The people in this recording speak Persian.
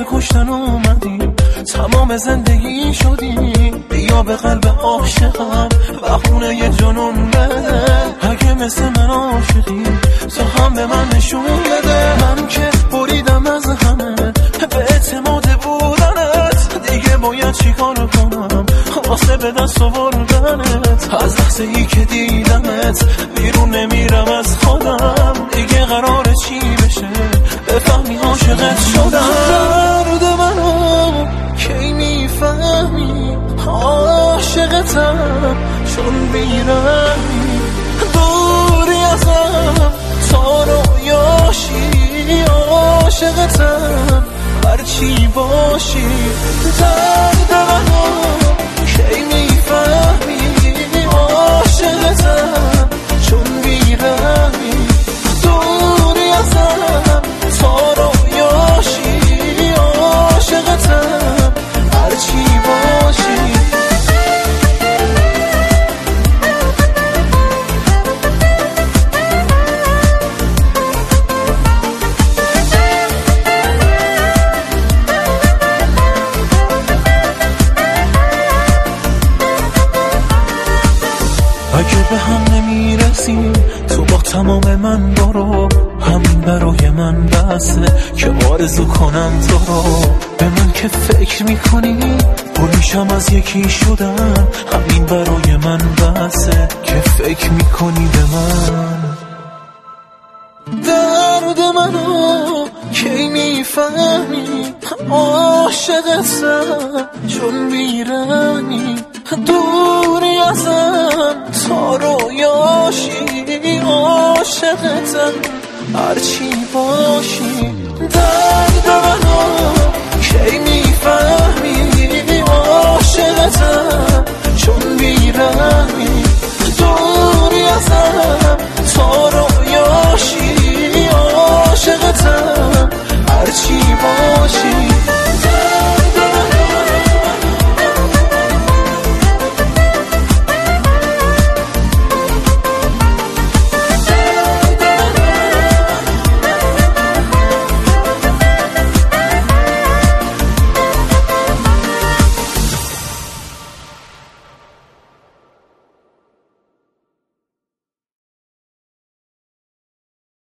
واسه کشتن اومدی، تمام زندگی شدی، بیا به قلب عاشقم بخونه یه جنون بده. اگه مثل من عاشقی تو هم به من نشون بده. من که بریدم از همه به اعتماد بودنت، دیگه باید چیکار کنم واسه به دست آوردنت. از لحظه ای که دیدمت بیرون نمیرم از خودم، دیگه قراره چی بشه بفهمی عاشقت شدم. درد منو کی میفهمی عاشقتم، چون بیرمی دوری ازم تا رویاشی. عاشقتم هرچی باشی. درد منو کی میفهمی عاشقتم، چون بیرمی دوری ازم تا رویاشی. عاشقتم هرچی باشی. اگه به هم نمیرسیم تو با تمام من برو، همین برای من بسه که آرزو کنم تو رو. به من که فکر میکنی پریشم از یکی شدن، همین برای من بسه که فکر میکنی به من. درد منو کی میفهمی عاشقتم، چون بیرمی دوری ازم تا رویاشی. عاشقتم هرچی باشی. درد منو